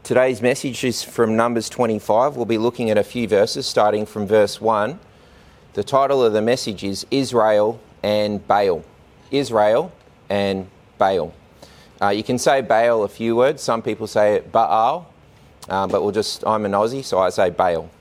Today's message is from Numbers 25. We'll be looking at a few verses starting from verse 1. The title of the message is Israel and Baal. Israel and Baal. You can say Baal a few words. Some people say it Baal, but I'm an Aussie, so I say Baal.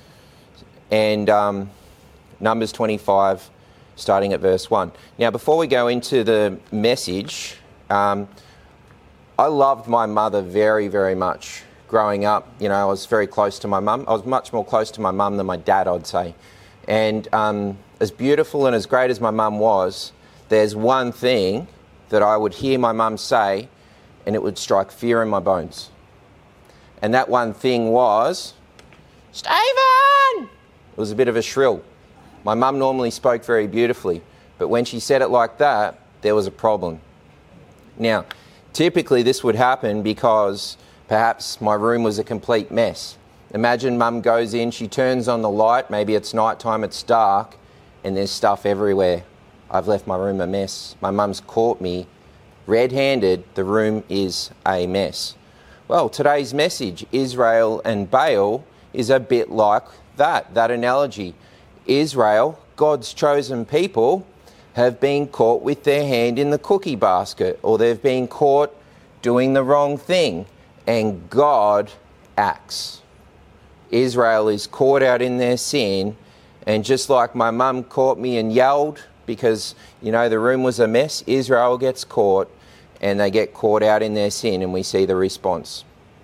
And Numbers 25, starting at verse 1. Now, before we go into the message, I loved my mother very, very much. Growing up, I was very close to my mum. I was much more close to my mum than my dad, I'd say. And as beautiful and as great as my mum was, there's one thing that I would hear my mum say, and it would strike fear in my bones. And that one thing was, Stephen! It was a bit of a shrill. My mum normally spoke very beautifully, but when she said it like that, there was a problem. Now, typically this would happen because perhaps my room was a complete mess. Imagine mum goes in, she turns on the light, maybe it's night time, it's dark, and there's stuff everywhere. I've left my room a mess. My mum's caught me red-handed, the room is a mess. Well, today's message, Israel and Baal, is a bit like that analogy. Israel, God's chosen people, have been caught with their hand in the cookie basket, or they've been caught doing the wrong thing, and God acts. Israel is caught out in their sin, and just like my mum caught me and yelled because, the room was a mess, Israel gets caught, and they get caught out in their sin, and we see the response.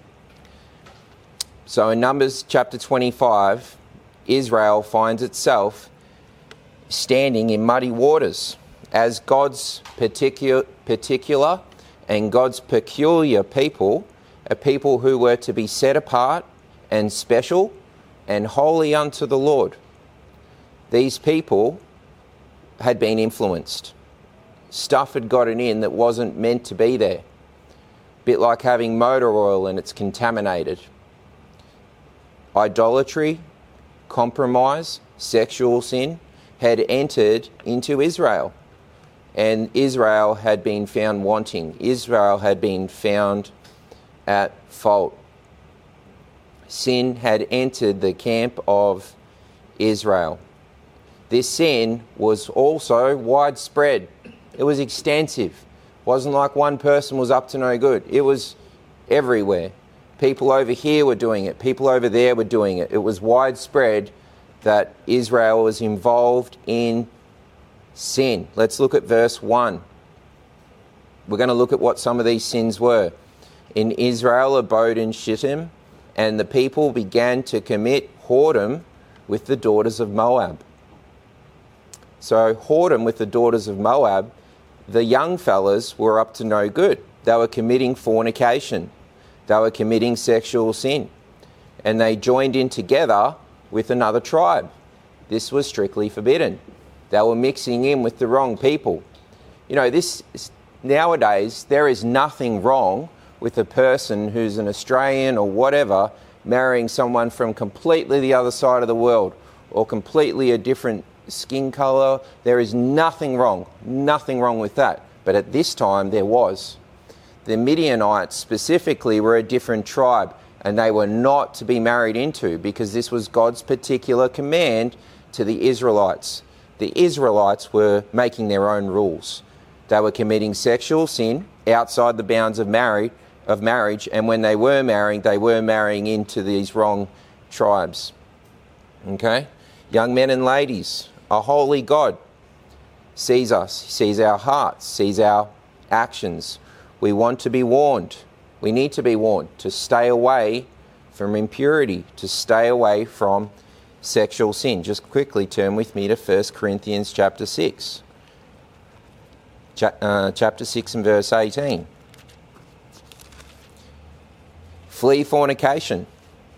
So in Numbers chapter 25, Israel finds itself standing in muddy waters as God's particular and God's peculiar people, a people who were to be set apart and special and holy unto the Lord. These people had been influenced. Stuff had gotten in that wasn't meant to be there. A bit like having motor oil and it's contaminated. Idolatry, compromise, sexual sin had entered into Israel. And Israel had been found wanting. Israel had been found at fault. Sin had entered the camp of Israel. This sin was also widespread. It was extensive. It wasn't like one person was up to no good. It was everywhere. People over here were doing it. People over there were doing it. It was widespread that Israel was involved in sin. Let's look at verse 1. We're going to look at what some of these sins were. In Israel abode in Shittim, and the people began to commit whoredom with the daughters of Moab. So whoredom with the daughters of Moab, the young fellas were up to no good. They were committing fornication. They were committing sexual sin. And they joined in together with another tribe. This was strictly forbidden. They were mixing in with the wrong people. Nowadays, there is nothing wrong with a person who's an Australian or whatever marrying someone from completely the other side of the world or completely a different skin colour. There is nothing wrong with that. But at this time, there was. The Midianites specifically were a different tribe, and they were not to be married into because this was God's particular command to the Israelites. The Israelites were making their own rules. They were committing sexual sin outside the bounds of marriage, and when they were marrying into these wrong tribes. Okay? Young men and ladies, a holy God sees us, sees our hearts, sees our actions. We want to be warned. We need to be warned to stay away from impurity, to stay away from sexual sin. Just quickly turn with me to 1 Corinthians chapter 6. Chapter 6 and verse 18. Flee fornication.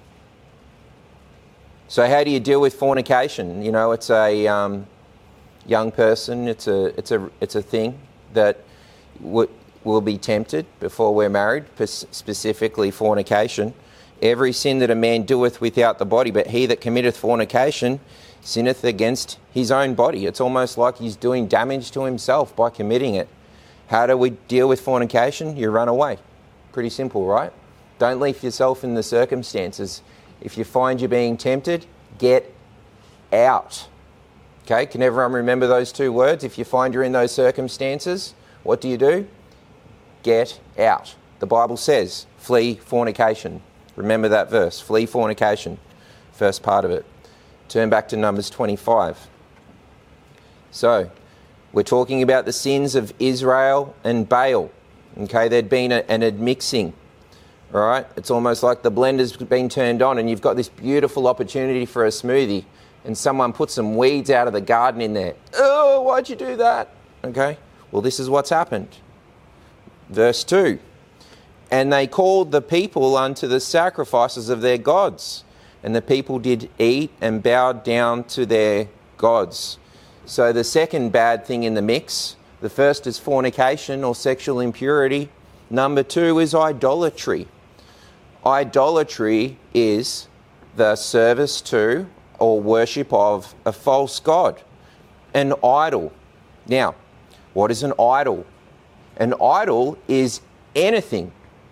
So how do you deal with fornication? It's a young person. It's a thing that will be tempted before we're married, specifically fornication. Every sin that a man doeth without the body, but he that committeth fornication sinneth against his own body. It's almost like he's doing damage to himself by committing it. How do we deal with fornication? You run away. Pretty simple, right? Don't leave yourself in the circumstances. If you find you're being tempted, get out. Okay, can everyone remember those two words? If you find you're in those circumstances, what do? Get out. The Bible says, flee fornication. Remember that verse, flee fornication, first part of it. Turn back to Numbers 25. So, we're talking about the sins of Israel and Baal. Okay, there'd been an admixing. All right, it's almost like the blender's been turned on and you've got this beautiful opportunity for a smoothie and someone put some weeds out of the garden in there. Oh, why'd you do that? Okay, well, this is what's happened. Verse 2. And they called the people unto the sacrifices of their gods. And the people did eat and bowed down to their gods. So the second bad thing in the mix, the first is fornication or sexual impurity. Number 2 is idolatry. Idolatry is the service to or worship of a false god, an idol. Now, what is an idol? An idol is anything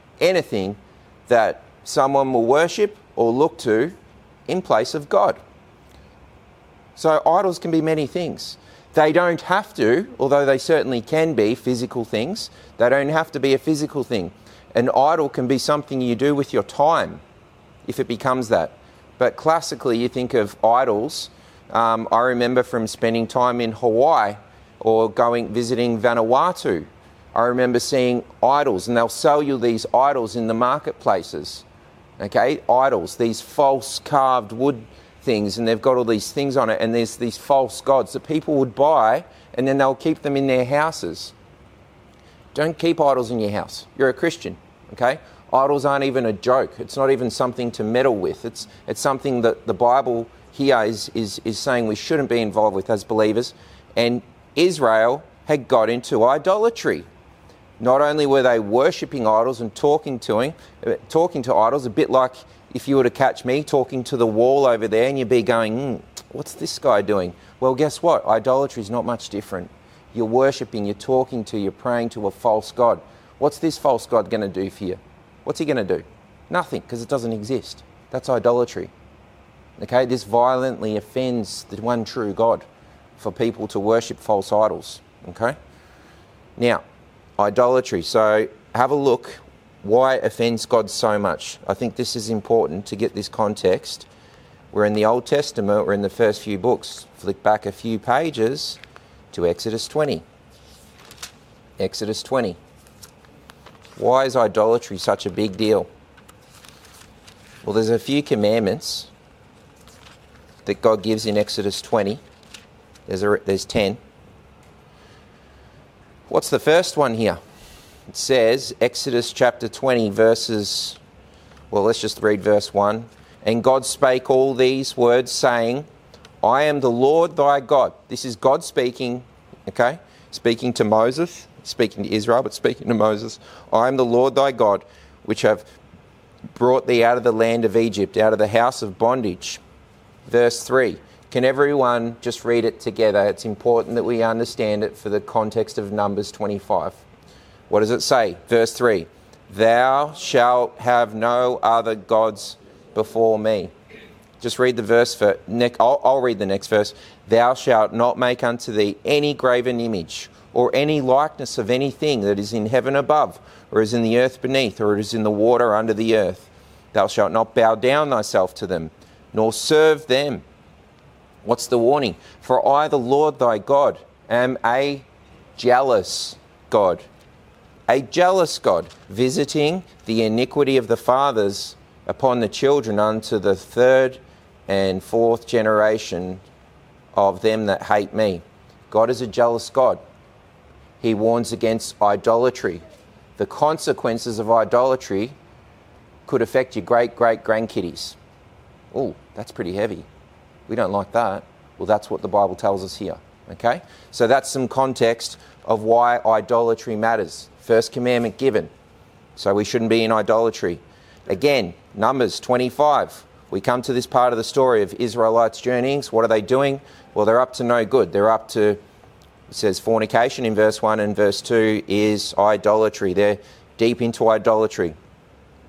that someone will worship or look to in place of God. So idols can be many things. They don't have to, although they certainly can be physical things, they don't have to be a physical thing. An idol can be something you do with your time, if it becomes that. But classically, you think of idols. I remember from spending time in Hawaii or visiting Vanuatu. I remember seeing idols, and they'll sell you these idols in the marketplaces. Okay, idols, these false carved wood things, and they've got all these things on it, and there's these false gods that people would buy, and then they'll keep them in their houses. Don't keep idols in your house. You're a Christian, okay? Idols aren't even a joke. It's not even something to meddle with. It's something that the Bible here is saying we shouldn't be involved with as believers. And Israel had got into idolatry. Not only were they worshipping idols and talking to idols, a bit like if you were to catch me talking to the wall over there and you'd be going, what's this guy doing? Well, guess what? Idolatry is not much different. You're worshipping, you're talking to, you're praying to a false god. What's this false god going to do for you? What's he going to do? Nothing, because it doesn't exist. That's idolatry. Okay, this violently offends the one true God for people to worship false idols. Okay? Now, idolatry. So have a look why it offends God so much. I think this is important to get this context. We're in the Old Testament, we're in the first few books. Flick back a few pages to Exodus 20. Exodus 20. Why is idolatry such a big deal? Well, there's a few commandments that God gives in Exodus 20. There's 10. What's the first one here? It says, Exodus chapter 20 verses, well, let's just read verse 1. And God spake all these words, saying, I am the Lord thy God. This is God speaking, okay? Speaking to Moses, speaking to Israel, but speaking to Moses. I am the Lord thy God, which have brought thee out of the land of Egypt, out of the house of bondage. Verse 3. Can everyone just read it together? It's important that we understand it for the context of Numbers 25. What does it say? Verse 3. Thou shalt have no other gods before me. Just read the verse. I'll read the next verse. Thou shalt not make unto thee any graven image, or any likeness of anything that is in heaven above, or is in the earth beneath, or is in the water under the earth. Thou shalt not bow down thyself to them, nor serve them. What's the warning? For I, the Lord thy God, am a jealous God. A jealous God, visiting the iniquity of the fathers upon the children unto the third and fourth generation of them that hate me. God is a jealous God. He warns against idolatry. The consequences of idolatry could affect your great-great-grandkiddies. Oh, that's pretty heavy. We don't like that. Well, that's what the Bible tells us here. Okay? So that's some context of why idolatry matters. First commandment given. So we shouldn't be in idolatry. Again, Numbers 25. We come to this part of the story of Israelites journeyings. What are they doing? Well, they're up to no good. They're up to, it says fornication in verse 1, and verse 2 is idolatry. They're deep into idolatry.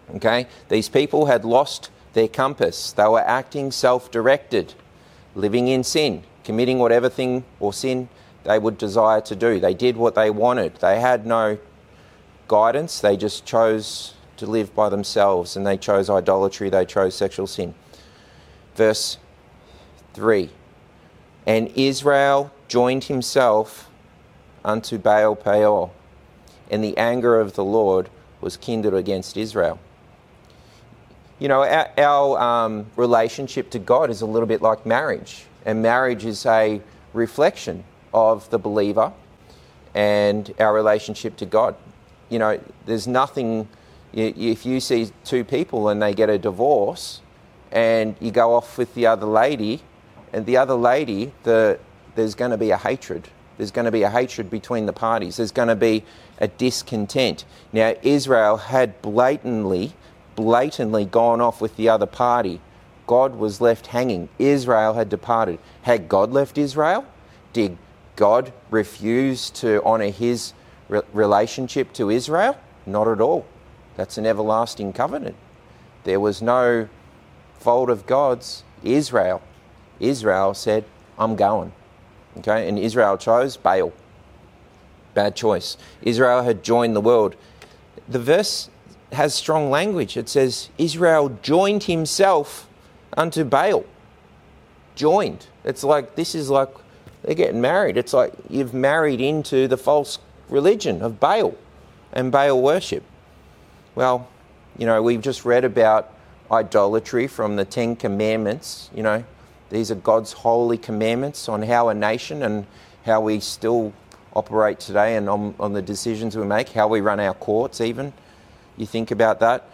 Okay? These people had lost their compass. They were acting self-directed, living in sin, committing whatever thing or sin they would desire to do. They did what they wanted. They had no guidance. They just chose to live by themselves, and they chose idolatry. They chose sexual sin. Verse 3. And Israel joined himself unto Baal Peor, and the anger of the Lord was kindled against Israel. You know, our relationship to God is a little bit like marriage, and marriage is a reflection of the believer and our relationship to God. You know, there's nothing, if you see two people and they get a divorce and you go off with the other lady, and the other lady, there's going to be a hatred. There's going to be a hatred between the parties. There's going to be a discontent. Now, Israel had blatantly gone off with the other party. God was left hanging. Israel had departed. Had God left Israel? Did God refuse to honour his relationship to Israel? Not at all. That's an everlasting covenant. There was no fault of God's. Israel said, I'm going. Okay, and Israel chose Baal. Bad choice. Israel had joined the world. The verse has strong language. It says, Israel joined himself unto Baal. Joined. It's like, this is like, they're getting married. It's like you've married into the false religion of Baal and Baal worship. Well, you know, we've just read about idolatry from the Ten Commandments. You know, these are God's holy commandments on how a nation and how we still operate today, and on the decisions we make, how we run our courts even. You think about that.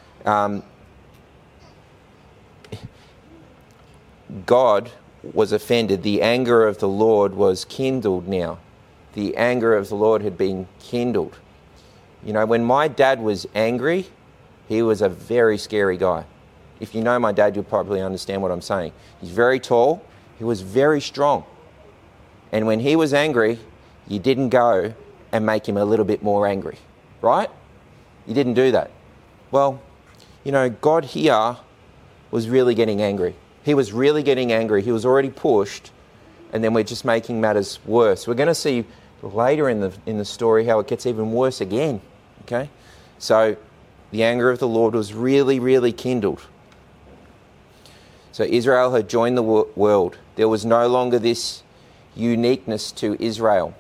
God was offended. The anger of the Lord was kindled now. The anger of the Lord had been kindled. You know, when my dad was angry, he was a very scary guy. If you know my dad, you'll probably understand what I'm saying. He's very tall. He was very strong. And when he was angry, you didn't go and make him a little bit more angry, right? You didn't do that. Well, you know, God here was really getting angry. He was really getting angry. He was already pushed, and then we're just making matters worse. We're going to see later in the story how it gets even worse again. Okay? So the anger of the Lord was really, really kindled. So Israel had joined the world. There was no longer this uniqueness to Israel.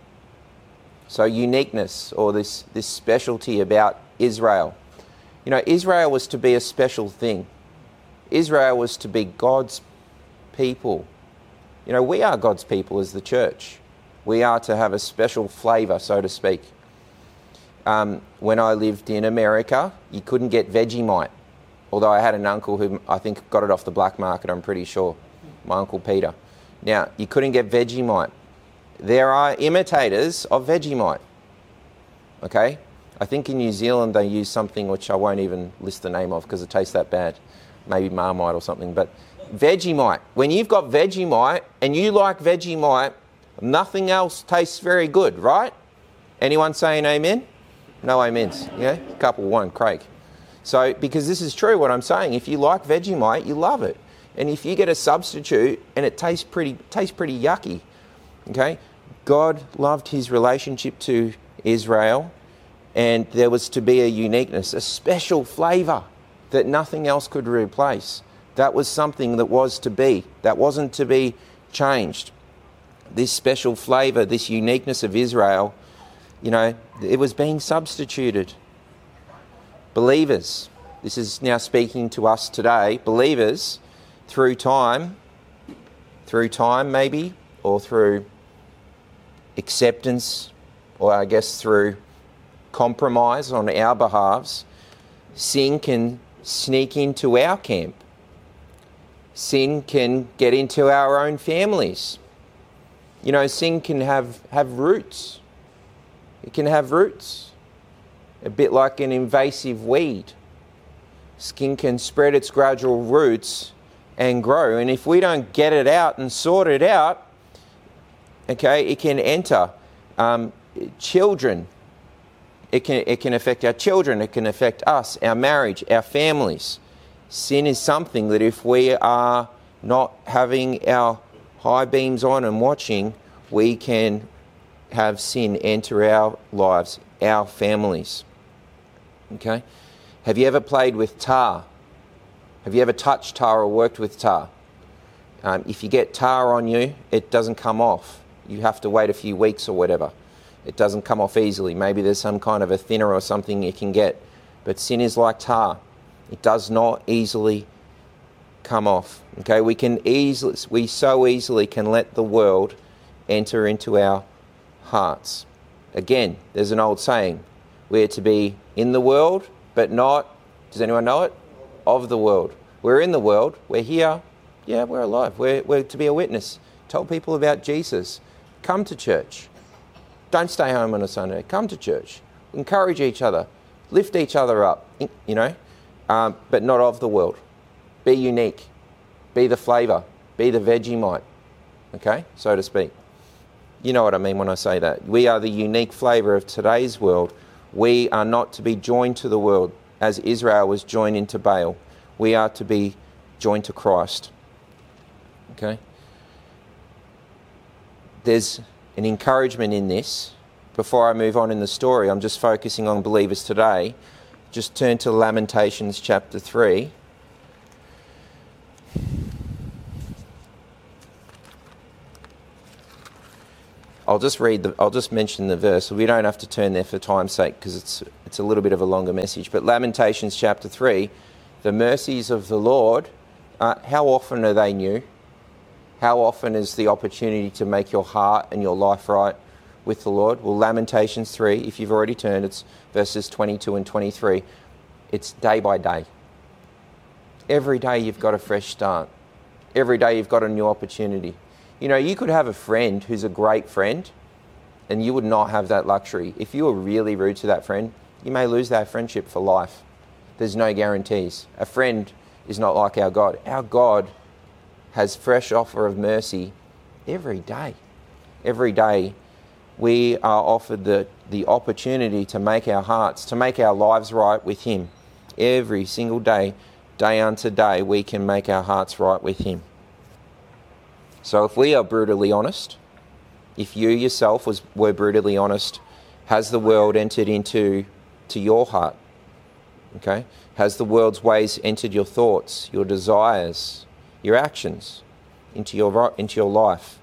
So uniqueness, or this specialty about Israel. You know, Israel was to be a special thing. Israel was to be God's people. You know, we are God's people as the church. We are to have a special flavour, so to speak. When I lived in America, you couldn't get Vegemite. Although I had an uncle who I think got it off the black market, I'm pretty sure. My Uncle Peter. Now, you couldn't get Vegemite. There are imitators of Vegemite. Okay? I think in New Zealand they use something which I won't even list the name of because it tastes that bad. Maybe Marmite or something. But Vegemite. When you've got Vegemite and you like Vegemite, nothing else tastes very good, right? Anyone saying amen? No amens. Yeah? Couple one, Craig. So, because this is true what I'm saying. If you like Vegemite, you love it. And if you get a substitute and it tastes pretty yucky, okay? God loved his relationship to Israel, and there was to be a uniqueness, a special flavour that nothing else could replace. That was something that was to be. That wasn't to be changed. This special flavour, this uniqueness of Israel, you know, it was being substituted. Believers, this is now speaking to us today, believers, through time maybe, or through acceptance, or I guess through compromise on our behalves, sin can sneak into our camp. Sin can get into our own families. You know, sin can have roots. It can have roots. A bit like an invasive weed. Sin can spread its gradual roots and grow. And if we don't get it out and sort it out, okay, it can enter children. It can affect our children. It can affect us, our marriage, our families. Sin is something that if we are not having our high beams on and watching, we can have sin enter our lives, our families. Okay? Have you ever played with tar? Have you ever touched tar or worked with tar? If you get tar on you, it doesn't come off. You have to wait a few weeks or whatever. It doesn't come off easily. Maybe there's some kind of a thinner or something you can get. But sin is like tar. It does not easily come off. Okay, we so easily can let the world enter into our hearts. Again, there's an old saying, we're to be in the world, but not, does anyone know it? Of the world. We're in the world, we're here, yeah, we're alive. We're to be a witness. Tell people about Jesus. Come to church. Don't stay home on a Sunday. Come to church. Encourage each other. Lift each other up, but not of the world. Be unique. Be the flavour. Be the Vegemite, okay, so to speak. You know what I mean when I say that. We are the unique flavour of today's world. We are not to be joined to the world as Israel was joined into Baal. We are to be joined to Christ. Okay? There's an encouragement in this. Before I move on in the story, I'm just focusing on believers today. Just turn to Lamentations chapter 3. I'll just mention the verse. We don't have to turn there for time's sake because it's a little bit of a longer message. But Lamentations chapter 3, the mercies of the Lord, how often are they new? How often is the opportunity to make your heart and your life right with the Lord? Well, Lamentations 3, if you've already turned, it's verses 22 and 23. It's day by day. Every day you've got a fresh start. Every day you've got a new opportunity. You know, you could have a friend who's a great friend and you would not have that luxury. If you were really rude to that friend, you may lose that friendship for life. There's no guarantees. A friend is not like our God. Our God has fresh offer of mercy every day. Every day we are offered the opportunity to make our hearts, to make our lives right with Him. Every single day, day unto day, we can make our hearts right with Him. So if we are brutally honest, if you yourself were brutally honest, has the world entered into your heart? Okay? Has the world's ways entered your thoughts, your desires, your actions, into your life?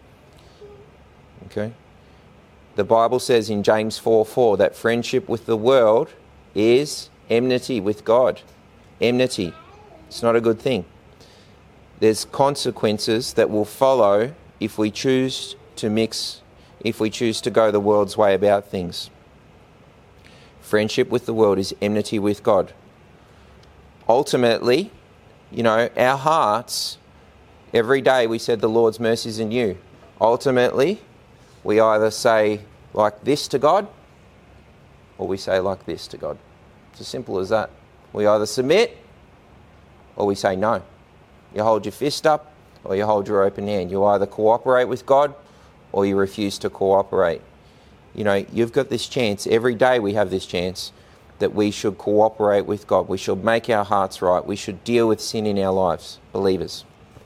Okay? The Bible says in James 4:4 that friendship with the world is enmity with God. Enmity. It's not a good thing. There's consequences that will follow if we choose to go the world's way about things. Friendship with the world is enmity with God. Ultimately, our hearts, every day we said the Lord's mercies are new. Ultimately, we either say like this to God or we say like this to God. It's as simple as that. We either submit or we say no. You hold your fist up or you hold your open hand. You either cooperate with God or you refuse to cooperate. You've got this chance. Every day we have this chance that we should cooperate with God. We should make our hearts right. We should deal with sin in our lives, believers.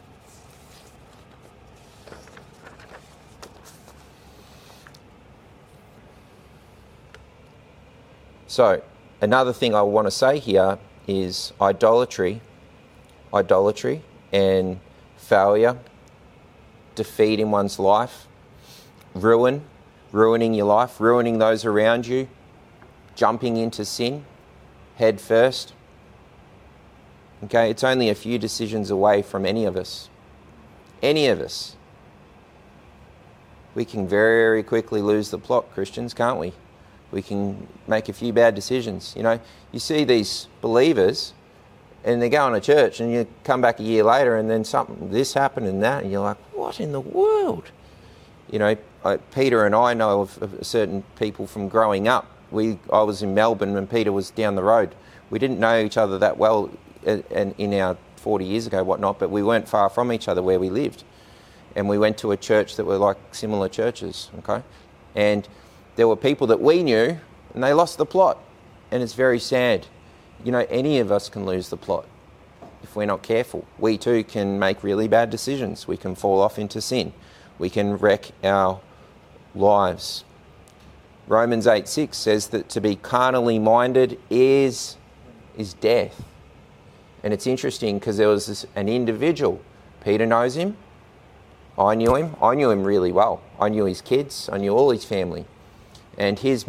So, another thing I want to say here is idolatry and failure, defeat in one's life, ruining your life, ruining those around you, jumping into sin head first. Okay, it's only a few decisions away from any of us. Any of us. We can very quickly lose the plot, Christians, can't we? We can make a few bad decisions. You see these believers and they go on to church and you come back a year later and then this happened and that, and you're like, what in the world? Peter and I know of certain people from growing up. I was in Melbourne and Peter was down the road. We didn't know each other that well in our 40 years ago, whatnot, but we weren't far from each other where we lived. And we went to a church that were like similar churches, okay? And there were people that we knew and they lost the plot. And it's very sad. You know, any of us can lose the plot if we're not careful. We too can make really bad decisions. We can fall off into sin. We can wreck our lives. Romans 8:6 says that to be carnally minded is death. And it's interesting because there was an individual. Peter knows him. I knew him. I knew him really well. I knew his kids. I knew all his family. And his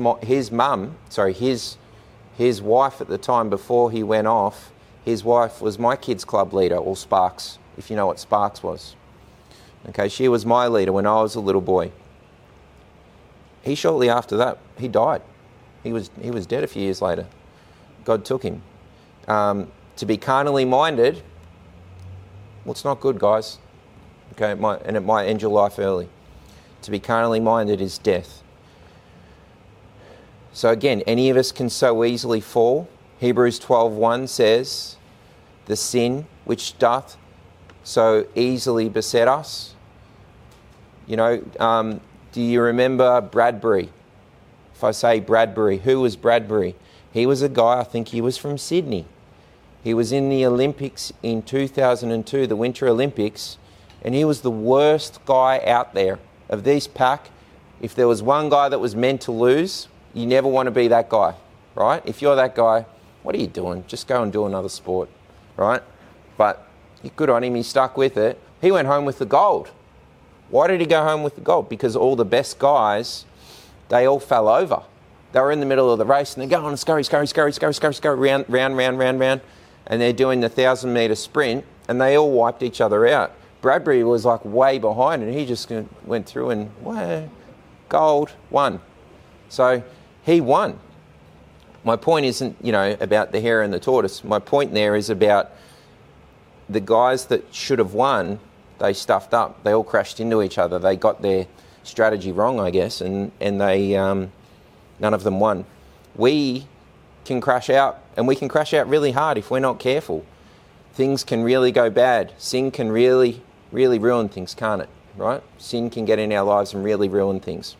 wife at the time before he went off, his wife was my kids' club leader, or Sparks, if you know what Sparks was. Okay, she was my leader when I was a little boy. Shortly after that, he died. He was dead a few years later. God took him. To be carnally minded, well, it's not good, guys. Okay, it might end your life early. To be carnally minded is death. So again, any of us can so easily fall. Hebrews 12:1 says, the sin which doth so easily beset us. You know, do you remember Bradbury? If I say Bradbury, who was Bradbury? He was a guy, I think he was from Sydney. He was in the Olympics in 2002, the Winter Olympics, and he was the worst guy out there. Of this pack, if there was one guy that was meant to lose, you never want to be that guy, right? If you're that guy, what are you doing? Just go and do another sport, right? But good on him, he stuck with it. He went home with the gold. Why did he go home with the gold? Because all the best guys, they all fell over. They were in the middle of the race and they're going scurry, round. And they're doing the 1,000-metre sprint and they all wiped each other out. Bradbury was like way behind and he just went through and gold, won. So he won. My point isn't, about the hare and the tortoise. My point there is about the guys that should have won, they stuffed up. They all crashed into each other. They got their strategy wrong, I guess, and they none of them won. We can crash out, and we can crash out really hard if we're not careful. Things can really go bad. Sin can really, really ruin things, can't it? Right? Sin can get in our lives and really ruin things.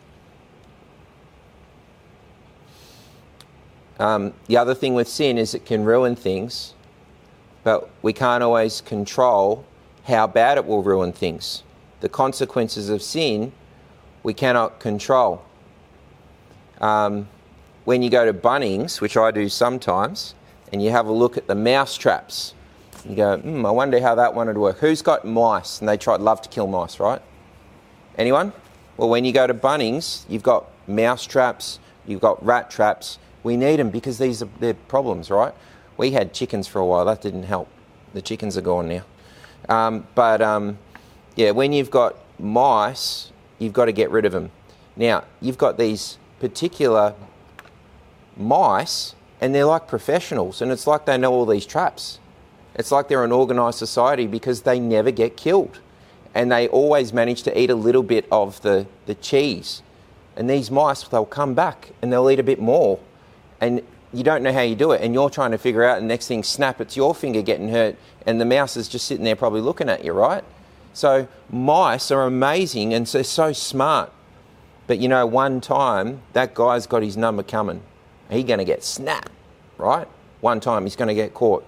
The other thing with sin is it can ruin things, but we can't always control how bad it will ruin things. The consequences of sin, we cannot control. When you go to Bunnings, which I do sometimes, and you have a look at the mouse traps, you go, I wonder how that one would work. Who's got mice? And they love to kill mice, right? Anyone? Well, when you go to Bunnings, you've got mouse traps, you've got rat traps. We need them because they're problems, right? We had chickens for a while. That didn't help. The chickens are gone now. When you've got mice, you've got to get rid of them. Now, you've got these particular mice, and they're like professionals, and it's like they know all these traps. It's like they're an organised society because they never get killed, and they always manage to eat a little bit of the cheese. And these mice, they'll come back and they'll eat a bit more, and you don't know how you do it, and you're trying to figure out, and next thing, snap, it's your finger getting hurt, and the mouse is just sitting there probably looking at you, right? So mice are amazing, and they're so smart. But one time, that guy's got his number coming. He's going to get snapped, right? One time, he's going to get caught.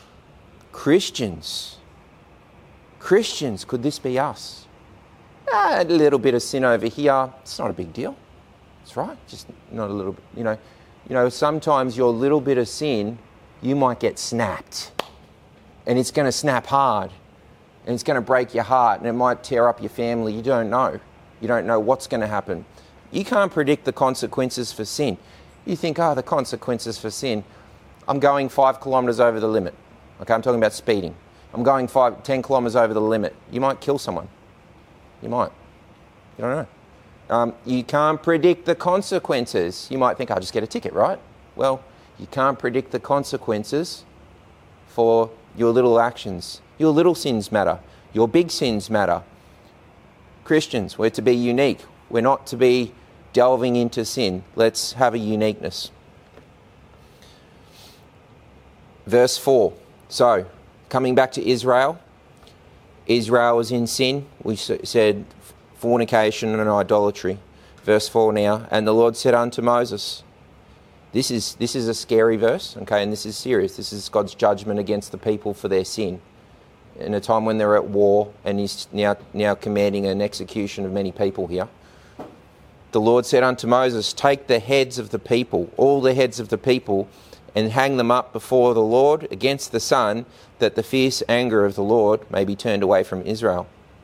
Christians, could this be us? A little bit of sin over here, it's not a big deal. It's right, just not a little bit, sometimes your little bit of sin, you might get snapped. And it's going to snap hard. And it's going to break your heart. And it might tear up your family. You don't know. You don't know what's going to happen. You can't predict the consequences for sin. You think, the consequences for sin. I'm going 5 kilometres over the limit. Okay, I'm talking about speeding. I'm going 10 kilometres over the limit. You might kill someone. You might. You don't know. You can't predict the consequences. You might think, I'll just get a ticket, right? Well, you can't predict the consequences for your little actions. Your little sins matter. Your big sins matter. Christians, we're to be unique. We're not to be delving into sin. Let's have a uniqueness. Verse 4. So, coming back to Israel. Israel was in sin. We said fornication and idolatry. Verse 4 now. And the Lord said unto Moses, This is a scary verse, okay, and this is serious. This is God's judgment against the people for their sin in a time when they're at war, and he's now commanding an execution of many people here. The Lord said unto Moses, take the heads of the people, all the heads of the people, and hang them up before the Lord against the sun, that the fierce anger of the Lord may be turned away from Israel.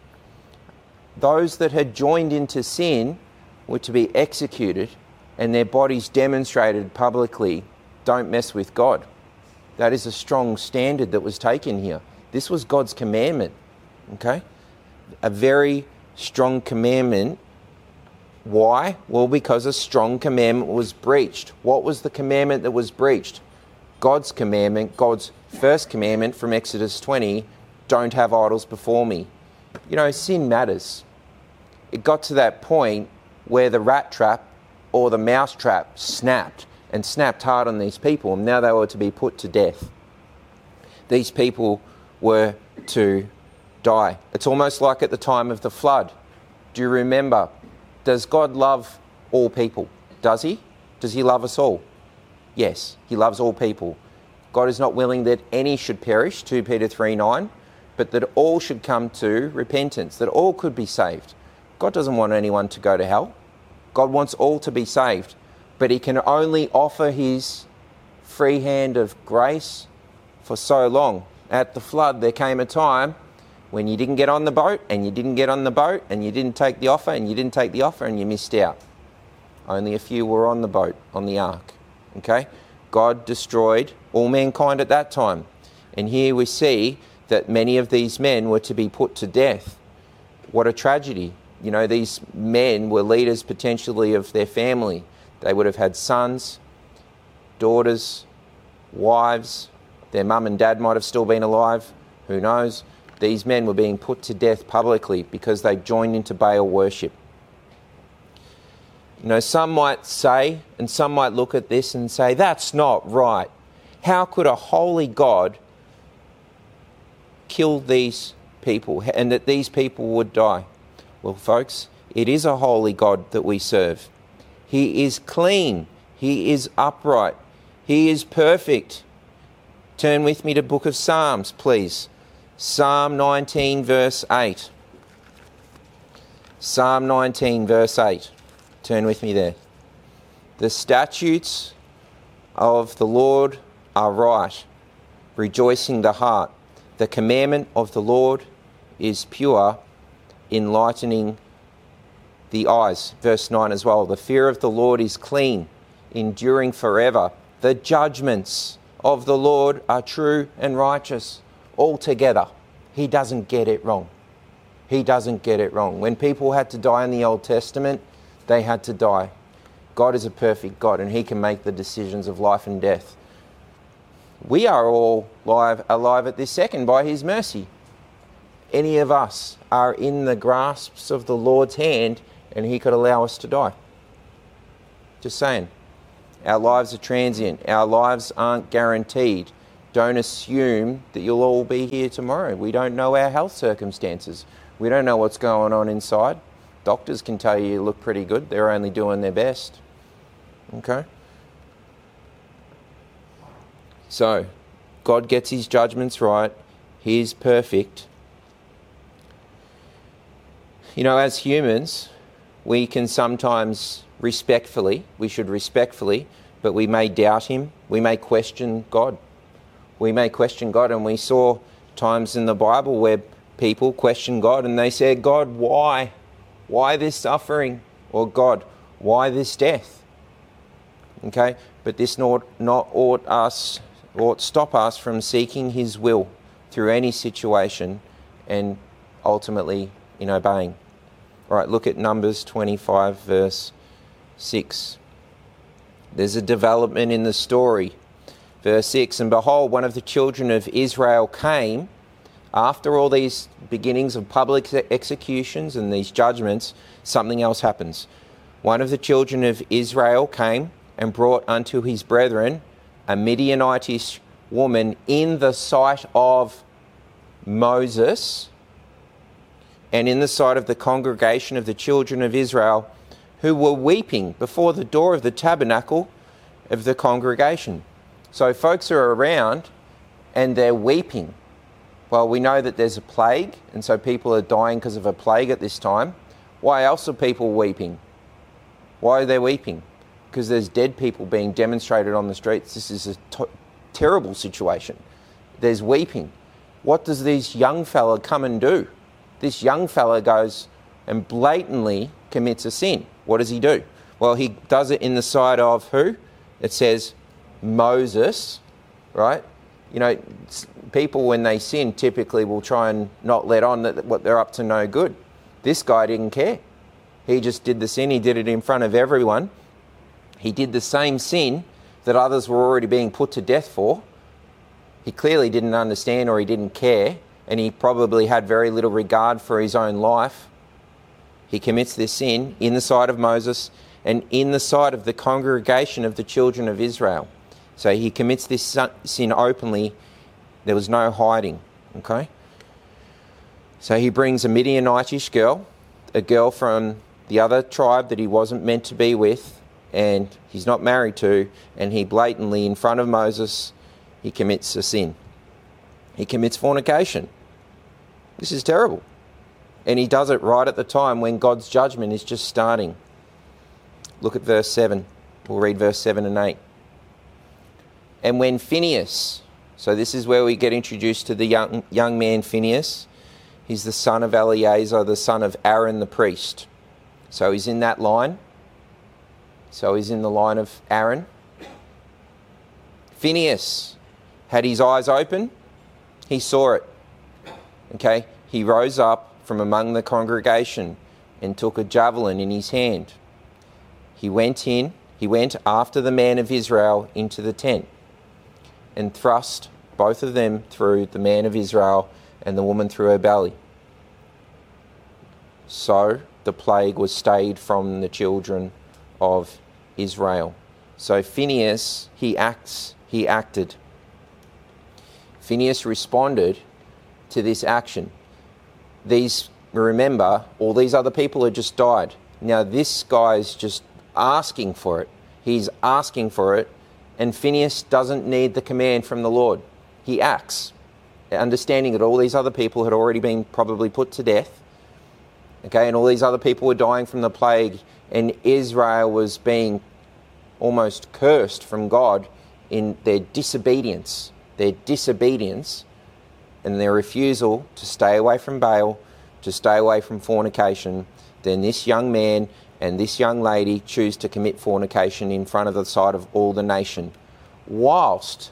Those that had joined into sin were to be executed, and their bodies demonstrated publicly, don't mess with God. That is a strong standard that was taken here. This was God's commandment, okay? A very strong commandment. Why? Well, because a strong commandment was breached. What was the commandment that was breached? God's commandment, God's first commandment from Exodus 20, don't have idols before me. You know, sin matters. It got to that point where the rat trap or the mouse trap snapped, and snapped hard on these people, and now they were to be put to death. These people were to die. It's almost like at the time of the flood. Do you remember? Does God love all people? Does he? Does he love us all? Yes, he loves all people. God is not willing that any should perish, 2 Peter 3:9, but that all should come to repentance, that all could be saved. God doesn't want anyone to go to hell. God wants all to be saved, but he can only offer his free hand of grace for so long. At the flood, there came a time when you didn't get on the boat, and you didn't get on the boat, and you didn't take the offer, and you didn't take the offer, and you missed out. Only a few were on the boat, on the ark. Okay? God destroyed all mankind at that time. And here we see that many of these men were to be put to death. What a tragedy. You know, these men were leaders potentially of their family. They would have had sons, daughters, wives. Their mum and dad might have still been alive. Who knows? These men were being put to death publicly because they joined into Baal worship. You know, some might say, and some might look at this and say, that's not right. How could a holy God kill these people and that these people would die? Well, folks, it is a holy God that we serve. He is clean. He is upright. He is perfect. Turn with me to the book of Psalms, please. Psalm 19, verse 8. Psalm 19, verse 8. Turn with me there. The statutes of the Lord are right, rejoicing the heart. The commandment of the Lord is pure, enlightening the eyes. Verse 9 as well. The fear of the Lord is clean, enduring forever. The judgments of the Lord are true and righteous. Altogether, he doesn't get it wrong. He doesn't get it wrong. When people had to die in the Old Testament, they had to die. God is a perfect God, and he can make the decisions of life and death. We are all alive at this second by his mercy. Any of us are in the grasps of the Lord's hand, and he could allow us to die. Just saying. Our lives are transient. Our lives aren't guaranteed. Don't assume that you'll all be here tomorrow. We don't know our health circumstances. We don't know what's going on inside. Doctors can tell you look pretty good. They're only doing their best. Okay? So, God gets his judgments right. He is perfect. You know, as humans, we can sometimes we should respectfully, but we may doubt him. We may question God. We may question God, and we saw times in the Bible where people question God and they said, God, why? Why this suffering? Or God, why this death? Okay, but this ought stop us from seeking his will through any situation and ultimately in obeying. All right, look at Numbers 25, verse 6. There's a development in the story. Verse 6, and behold, one of the children of Israel came. After all these beginnings of public executions and these judgments, something else happens. One of the children of Israel came and brought unto his brethren a Midianitish woman in the sight of Moses and in the sight of the congregation of the children of Israel, who were weeping before the door of the tabernacle. of the congregation. So folks are around and they're weeping. Well, we know that there's a plague, and so people are dying because of a plague at this time. Why else are people weeping? Why are they weeping? Because there's dead people being demonstrated on the streets. This is a terrible situation. There's weeping. What does this young fella come and do? This young fella goes and blatantly commits a sin. What does he do? Well, he does it in the sight of who? It says Moses, right? You know, people when they sin typically will try and not let on that what they're up to no good. This guy didn't care. He just did the sin. He did it in front of everyone. He did the same sin that others were already being put to death for. He clearly didn't understand, or he didn't care, and he probably had very little regard for his own life. He commits this sin in the sight of Moses and in the sight of the congregation of the children of Israel. So he commits this sin openly. There was no hiding, okay? So he brings a Midianitish girl, a girl from the other tribe that he wasn't meant to be with, and he's not married to, and he blatantly, in front of Moses, he commits a sin. He commits fornication. This is terrible. And he does it right at the time when God's judgment is just starting. Look at verse 7. We'll read verse 7 and 8. And when Phinehas, so this is where we get introduced to the young man Phinehas. He's the son of Eleazar, the son of Aaron the priest. So he's in that line. So he's in the line of Aaron. Phinehas had his eyes open. He saw it. Okay? He rose up from among the congregation and took a javelin in his hand. He went after the man of Israel into the tent and thrust both of them through, the man of Israel and the woman through her belly. So the plague was stayed from the children of Israel. So Phinehas, he acted. Phinehas responded to this action. Remember, all these other people had just died. Now this guy's just asking for it. He's asking for it, and Phinehas doesn't need the command from the Lord. He acts, understanding that all these other people had already been probably put to death, okay, and all these other people were dying from the plague, and Israel was being almost cursed from God in their disobedience and their refusal to stay away from Baal, to stay away from fornication. Then this young man and this young lady choose to commit fornication in front of the sight of all the nation, whilst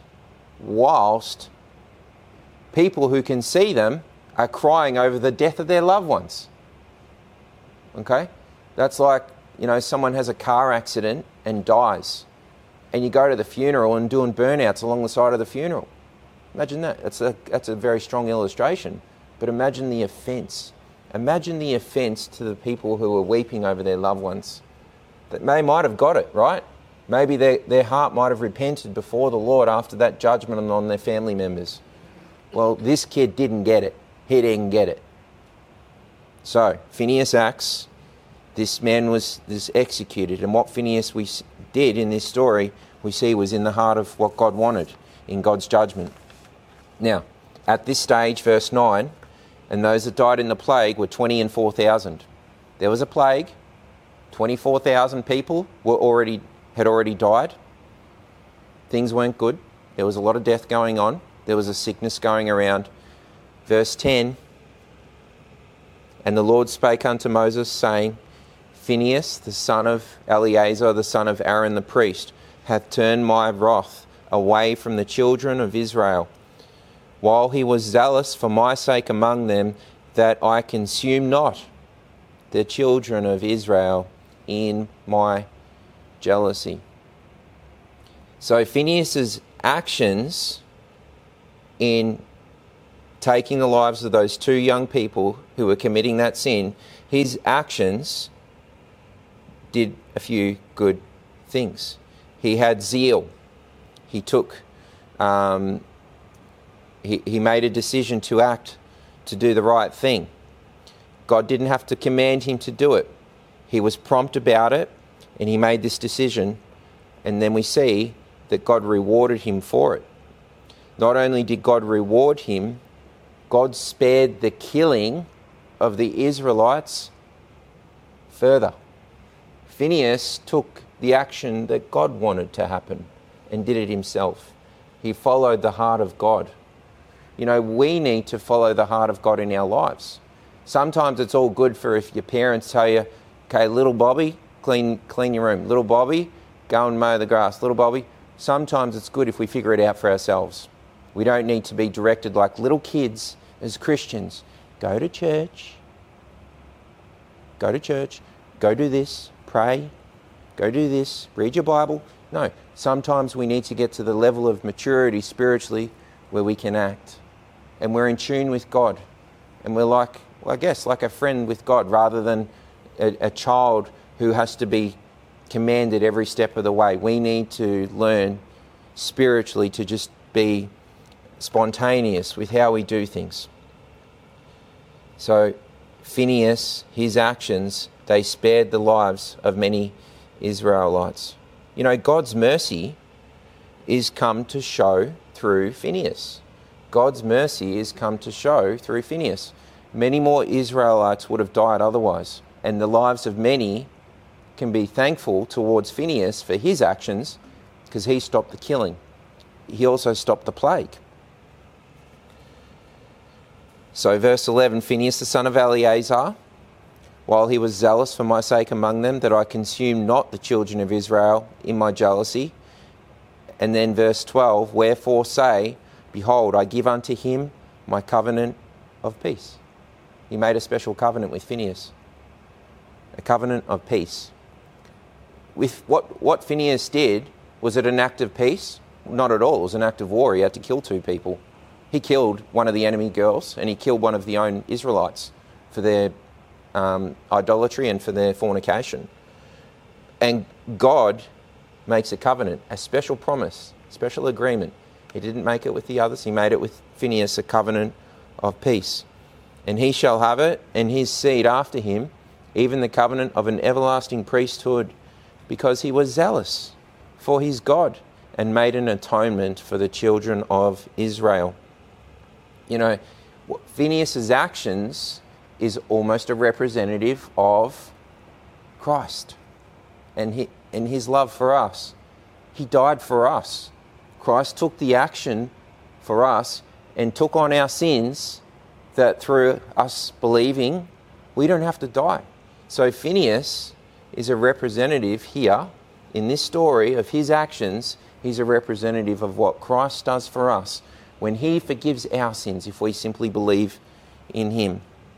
people who can see them are crying over the death of their loved ones. Okay? That's like, you know, someone has a car accident and dies, and you go to the funeral and doing burnouts along the side of the funeral. Imagine that. That's a very strong illustration. But imagine the offence. Imagine the offence to the people who are weeping over their loved ones. That they might have got it, right? Maybe their heart might have repented before the Lord after that judgment on their family members. Well, this kid didn't get it. He didn't get it. So, Phinehas acts. This man was executed. And what Phinehas did in this story, we see was in the heart of what God wanted in God's judgment. Now, at this stage, verse 9, and those that died in the plague were 20 and 4,000. There was a plague. 24,000 people had already died. Things weren't good. There was a lot of death going on. There was a sickness going around. Verse 10, and the Lord spake unto Moses, saying, Phinehas, the son of Eleazar, the son of Aaron the priest, hath turned my wrath away from the children of Israel, while he was zealous for my sake among them, that I consume not the children of Israel in my jealousy. So Phinehas' actions in taking the lives of those two young people who were committing that sin, his actions did a few good things. He had zeal. He took... He made a decision to act, to do the right thing. God didn't have to command him to do it. He was prompt about it, and he made this decision And then we see that God rewarded him for it. Not only did God reward him, God spared the killing of the Israelites further. Phinehas took the action that God wanted to happen and did it himself. He followed the heart of God. You know, we need to follow the heart of God in our lives. Sometimes it's all good for if your parents tell you, okay, little Bobby, clean your room. Little Bobby, go and mow the grass. Little Bobby. Sometimes it's good if we figure it out for ourselves. We don't need to be directed like little kids as Christians. Go to church. Go to church. Go do this. Pray. Go do this. Read your Bible. No, sometimes we need to get to the level of maturity spiritually where we can act. And we're in tune with God. And we're like, well, I guess, like a friend with God rather than a child who has to be commanded every step of the way. We need to learn spiritually to just be spontaneous with how we do things. So Phinehas, his actions, they spared the lives of many Israelites. You know, God's mercy is come to show through Phinehas. God's mercy is come to show through Phinehas. Many more Israelites would have died otherwise, and the lives of many can be thankful towards Phinehas for his actions because he stopped the killing. He also stopped the plague. So verse 11, Phinehas the son of Eleazar, while he was zealous for my sake among them, that I consumed not the children of Israel in my jealousy. And then verse 12, wherefore say, behold, I give unto him my covenant of peace. He made a special covenant with Phinehas, a covenant of peace. With what Phinehas did, was it an act of peace? Not at all. It was an act of war. He had to kill two people. He killed one of the enemy girls and he killed one of the own Israelites for their idolatry and for their fornication. And God makes a covenant, a special promise, special agreement. He didn't make it with the others. He made it with Phinehas, a covenant of peace. And he shall have it, and his seed after him, even the covenant of an everlasting priesthood, because he was zealous for his God and made an atonement for the children of Israel. You know, Phinehas' actions is almost a representative of Christ and his love for us. He died for us. Christ took the action for us and took on our sins that through us believing, we don't have to die. So Phinehas is a representative here in this story of his actions. He's a representative of what Christ does for us when he forgives our sins if we simply believe in him.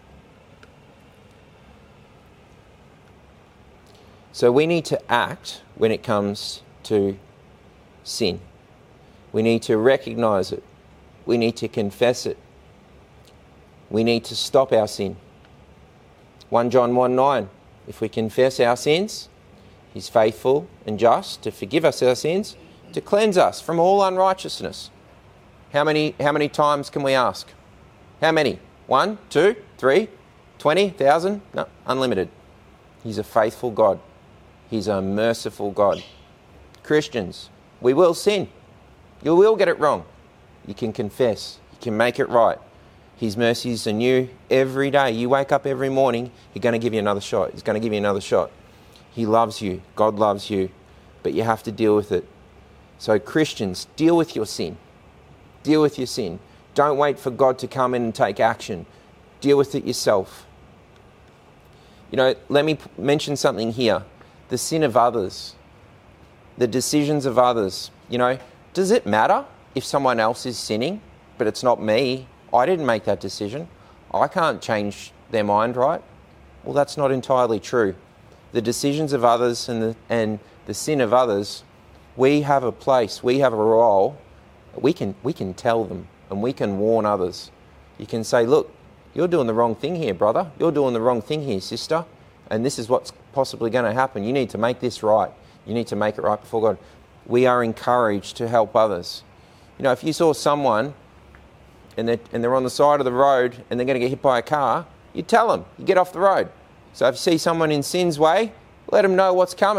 So we need to act when it comes to sin. We need to recognize it. We need to confess it. We need to stop our sin. 1 John 1:9, if we confess our sins, he's faithful and just to forgive us our sins, to cleanse us from all unrighteousness. How many times can we ask? How many? 1, 2, 3, 20,000? No, unlimited. He's a faithful God. He's a merciful God. Christians, we will sin. You will get it wrong. You can confess. You can make it right. His mercies are new every day. You wake up every morning, he's going to give you another shot. He's going to give you another shot. He loves you. God loves you. But you have to deal with it. So Christians, deal with your sin. Deal with your sin. Don't wait for God to come in and take action. Deal with it yourself. You know, let me mention something here. The sin of others. The decisions of others. You know, does it matter if someone else is sinning, but it's not me? I didn't make that decision. I can't change their mind, right? Well, that's not entirely true. The decisions of others and the sin of others, we have a place, we have a role. We can tell them and we can warn others. You can say, look, you're doing the wrong thing here, brother. You're doing the wrong thing here, sister. And this is what's possibly going to happen. You need to make this right. You need to make it right before God. We are encouraged to help others. You know, if you saw someone and they're on the side of the road and they're going to get hit by a car, you tell them, you get off the road. So if you see someone in sin's way, let them know what's coming.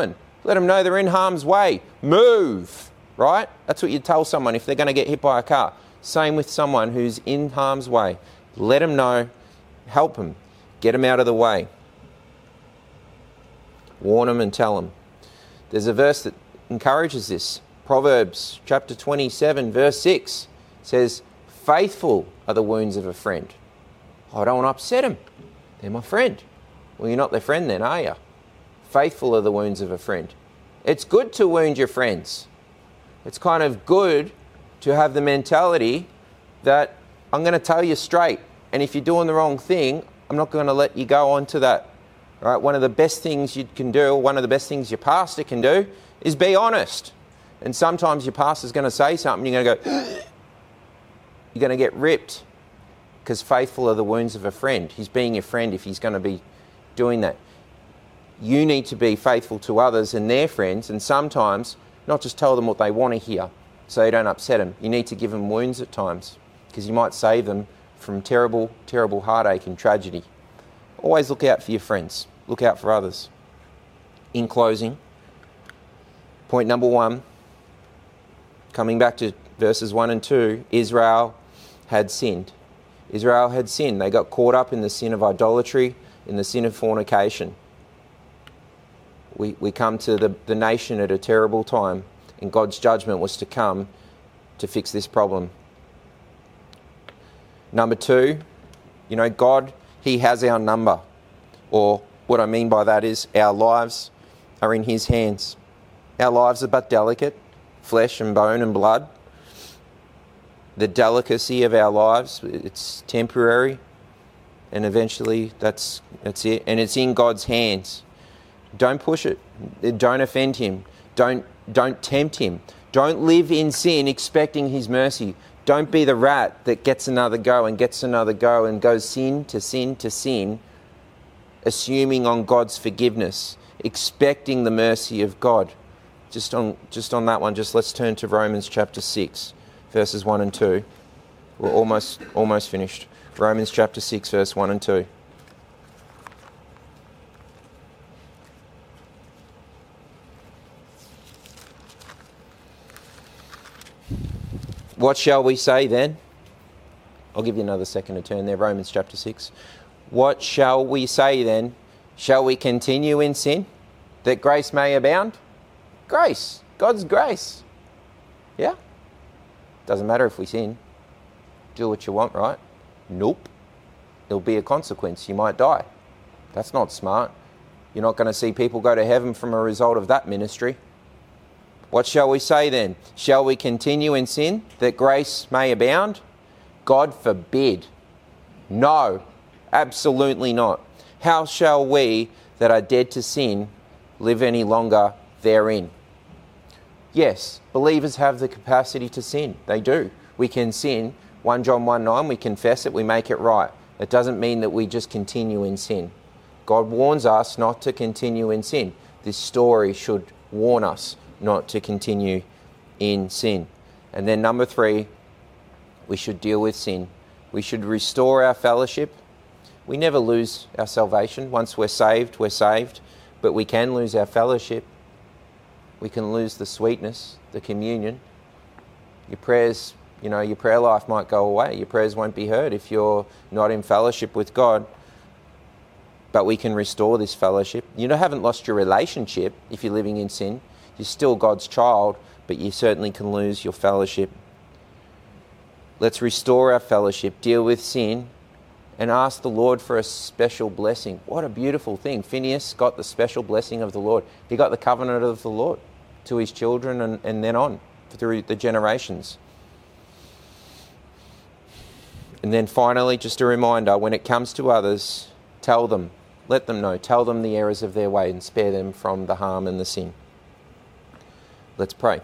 Let them know they're in harm's way. Move, right? That's what you tell someone if they're going to get hit by a car. Same with someone who's in harm's way. Let them know, help them, get them out of the way. Warn them and tell them. There's a verse that encourages this. Proverbs chapter 27, verse 6 says, faithful are the wounds of a friend. I don't want to upset them. They're my friend. Well, you're not their friend then, are you? Faithful are the wounds of a friend. It's good to wound your friends. It's kind of good to have the mentality that I'm going to tell you straight, and if you're doing the wrong thing, I'm not going to let you go on to that. All right? One of the best things you can do, one of the best things your pastor can do, is be honest. And sometimes your pastor's going to say something, you're going to go, you're going to get ripped, because faithful are the wounds of a friend. He's being your friend if he's going to be doing that. You need to be faithful to others and their friends, and sometimes not just tell them what they want to hear so you don't upset them. You need to give them wounds at times, because you might save them from terrible, terrible heartache and tragedy. Always look out for your friends. Look out for others. In closing, point number 1, coming back to verses 1 and 2, Israel had sinned. Israel had sinned. They got caught up in the sin of idolatry, in the sin of fornication. We come to the nation at a terrible time, and God's judgment was to come to fix this problem. Number 2, God, He has our number. Or what I mean by that is our lives are in His hands. Our lives are but delicate, flesh and bone and blood. The delicacy of our lives, it's temporary, and eventually that's it. And it's in God's hands. Don't push it. Don't offend Him. Don't tempt Him. Don't live in sin expecting His mercy. Don't be the rat that gets another go and gets another go and goes sin to sin to sin, assuming on God's forgiveness, expecting the mercy of God. Just on that one, let's turn to Romans chapter 6, verses 1 and 2. We're almost finished. Romans chapter 6, verse 1 and 2. What shall we say then? I'll give you another second to turn there. Romans chapter 6. What shall we say then? Shall we continue in sin, that grace may abound? Grace. God's grace. Yeah? Doesn't matter if we sin. Do what you want, right? Nope. There'll be a consequence. You might die. That's not smart. You're not going to see people go to heaven from a result of that ministry. What shall we say then? Shall we continue in sin, that grace may abound? God forbid. No, absolutely not. How shall we that are dead to sin live any longer therein? Yes, believers have the capacity to sin. They do. We can sin. 1 John 1:9, we confess it, we make it right. It doesn't mean that we just continue in sin. God warns us not to continue in sin. This story should warn us not to continue in sin. And then number 3, we should deal with sin. We should restore our fellowship. We never lose our salvation. Once we're saved, but we can lose our fellowship. We can lose the sweetness, the communion. Your prayers, your prayer life might go away. Your prayers won't be heard if you're not in fellowship with God. But we can restore this fellowship. You haven't lost your relationship if you're living in sin. You're still God's child, but you certainly can lose your fellowship. Let's restore our fellowship, deal with sin, and ask the Lord for a special blessing. What a beautiful thing. Phineas got the special blessing of the Lord. He got the covenant of the Lord to his children and then on through the generations. And then finally, just a reminder, when it comes to others, tell them, let them know, tell them the errors of their way and spare them from the harm and the sin. Let's pray.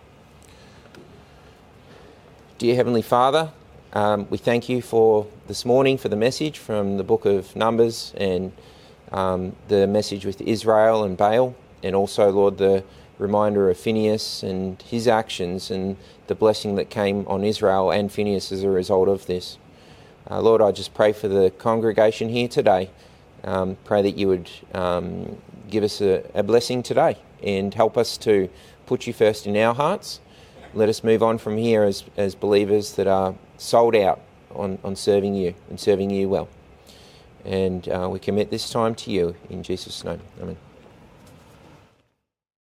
Dear Heavenly Father, we thank you for this morning, for the message from the book of Numbers and the message with Israel and Baal, and also, Lord, the reminder of Phineas and his actions and the blessing that came on Israel and Phineas as a result of this. Lord, I just pray for the congregation here today. Pray that you would give us a blessing today. and help us to put you first in our hearts. Let us move on from here as believers that are sold out on serving you and serving you well. And we commit this time to you in Jesus' name. Amen.